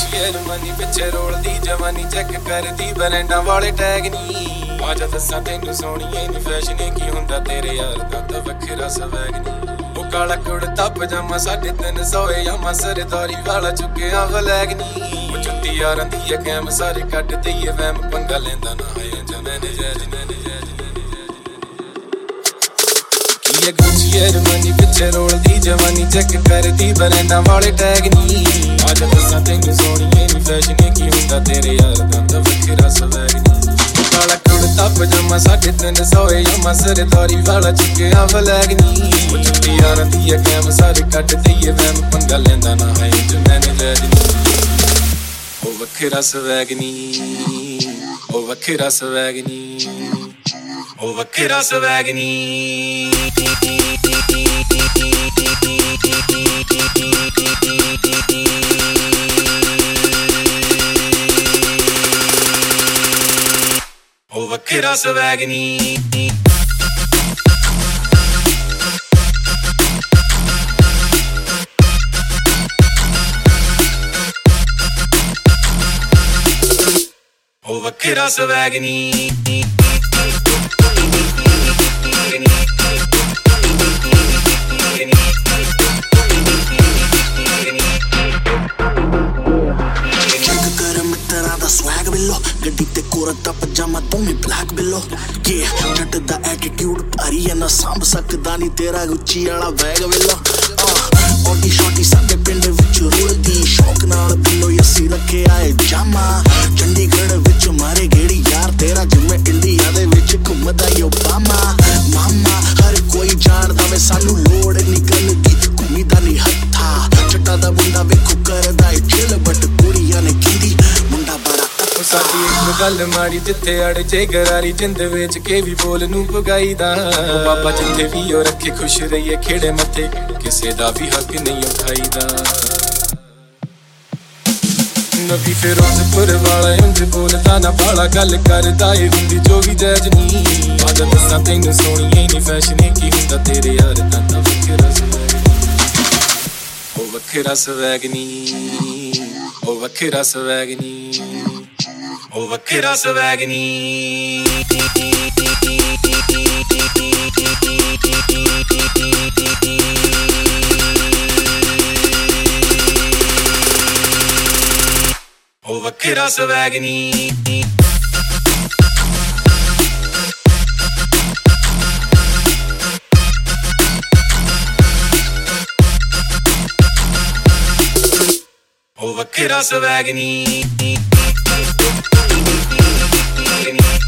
ਸ਼ੇਰਮਨੀ ਪਿੱਛੇ ਰੋਲਦੀ ਜਵਾਨੀ ਚੈੱਕ ਕਰਦੀ ਬਰੈਂਡਾਂ ਵਾਲੇ ਟੈਗ ਨੀ ਆਜਾ ਦੱਸਾਂ ਤੈਨੂੰ ਸੋਹਣੀਏ ਨੀ ਫੈਸ਼ਨ ਕੀ ਹੁੰਦਾ ਤੇਰੇ ਯਾਰ ਦਾ ਤਾਂ ਵੱਖਰਾ ਸਵੈਗ ਨੀ ਉਹ ਕਾਲਾ ਕੁੜਤਾ ਪਜਾਮਾ 350 ਯਾਮਾ ਸਰਦਾਰੀ ਵਾਲਾ ਚੁੱਕਿਆ ਫਲੈਗ ਨੀ ਉਹ ਜੁੱਤੀ ਯਾਰਾਂ ਦੀ ਕੈਮ ਸਾਰੇ ਕੱਢ ਦਈਏ ਵੈਮ ਪੰਗਾ ਲੈਂਦਾ ਨਾ ਹੈ ਜਮੈਨੇ ਜੈਜ ਇਹ ਗੁੱਚੀ ਸ਼ੇਰਮਨੀ ਪਿੱਛੇ ਰੋਲਦੀ ਜਵਾਨੀ ਚੈੱਕ ਕਰਦੀ ਬਰੈਂਡਾਂ ਵਾਲੇ ਟੈਗ ਨੀ ਆਜਾ ਦੱਸਾਂ ਤੈਨੂੰ ਸੋਹਣੀਏ ਨੀ ਫੈਸ਼ਨ ਕੀ ਹੁੰਦਾ ਤੇਰੇ ਯਾਰ ਦਾ ਤਾਂ ਵੱਖਰਾ ਸਵੈਗ ਨੀ ਕਾਲਾ ਕੁੜਤਾ ਪਜਾਮਾ 350 ਯਾਮਾ ਸਰਦਾਰੀ ਵਾਲਾ ਚੁੱਕਿਆ ਫਲੈਗ ਨੀ ਉਹ ਜੁੱਤੀ ਯਾਰਾਂ ਦੀ ਕੈਮ ਸਾਰੇ ਕੱਢ ਦਈਏ ਵੈਮ ਪੰਗਾ ਲੈਂਦਾ ਨਾ ਹੈ ਜਮੈਨੇ ਜੈਜ ਉਹ ਵੱਖਰਾ ਸਵੈਗ ਨੀ ਉਹ ਵੱਖਰਾ ਸਵੈਗ ਨੀ ਉਹ ਵੱਖਰਾ ਸਵੈਗ ਨੀ ਉਹ ਵੱਖਰਾ ਸਵੈਗ ਨੀ ਉਹ ਵੱਖਰਾ ਸਵੈਗ ਨੀ swag below ਗੱਡੀ ਤੇ ਕੋਰਤਾ ਪਜਾਮਾ ਦੋਵੇਂ ਬਲੈਕ ਬਿਲੋ ਜੱਟ ਦਾ ਐਟੀਟਿਊਡ ਭਾਰੀ ਐ ਨਾ ਸੰਭ ਸਕਦਾ ਨੀ ਤੇਰਾ ਗੁੱਚੀ ਵਾਲਾ ਬੈਗ ਬਿਲੋ ਔਡੀ ਸ਼ੌਟੀ ਸਾਡੇ ਪਿੰਡ ਵਿੱਚ ਰੁਲਦੀ ਸ਼ੌਕ ਨਾਲ ਬਿੱਲੋ ਅਸੀਂ ਰੱਖਿਆ ਏ ਜਾਮਾ ਚੰਡੀਗੜ੍ਹ ਵਿੱਚ ਮਾਰੇ ਗੇੜੀ ਯਾਰ ਤੇਰਾ ਜਿਵੇਂ ਇੰਡੀਆ ਦੇ ਵਿੱਚ ਘੁੰਮਦਾ ਈ ਓਬਾਮਾ ਮਾਮਾ ਹਰ ਕੋਈ ਜਾਣਦਾ ਵੇ ਸਾਨੂੰ ਲੋੜ ਨੀ ਗੱਲ ਦੀ ਘੁੰਮੀਦਾ ਨੀ ਹੱਥਾ ਜੱਟਾਂ ਦਾ ਮੁੰਡਾ ਵੇਖੋ ਕਰਦਾ ਏ ਚਿਲ ਬਟ ਕੁੜੀਆਂ ਨੇ ਕੀਦੀ ਮੁੰਡਾ ਬੜਾ ਸਾਡੀ ਇੱਕ ਗੱਲ ਮਾੜੀ ਜਿੱਥੇ ਅੜ ਜੇ ਗਰਾਰੀ ਜਿੰਦ ਵੇਚ ਕੇ ਵੀ ਬੋਲ ਨੂੰ ਪਗਾਈਦਾ ਬਾਬਾ ਜਿੱਥੇ ਵੀ ਉਹ ਰੱਖੇ ਖੁਸ਼ ਰਹੀਏ ਖੇੜੇ ਮੱਥੇ ਕਿਸੇ ਦਾ ਵੀ ਹੱਕ ਨਹੀਂ ਉਠਾਈਦਾ ਨਬੀ ਫਿਰੋਜ਼ਪੁਰ ਵਾਲਾ ਉਂਝ ਬੋਲਦਾ ਨਾ ਬਾਲਾ ਗੱਲ ਕਰਦਾ ਏ ਹੁੰਦੀ ਜੋ ਵੀ ਜੈਜ ਨੀ ਆਜਾ ਦੱਸਾਂ ਤੈਨੂੰ ਸੋਹਣੀਏ ਨੀ ਫੈਸ਼ਨ ਕੀ ਹੁੰਦਾ ਤੇਰੇ ਯਾਰ ਦਾ ਤਾਂ ਵੱਖਰਾ ਸਵੈਗ ਉਹ ਵੱਖਰਾ ਸਵੈਗ ਨੀ ਉਹ ਵੱਖਰਾ ਸਵੈਗ ਨੀ ਉਹ ਵੱਖਰਾ ਸਵੈਗ ਨੀ ਉਹ ਵੱਖਰਾ ਸਵੈਗ ਨੀ ਉਹ ਵੱਖਰਾ ਸਵੈਗ ਨੀ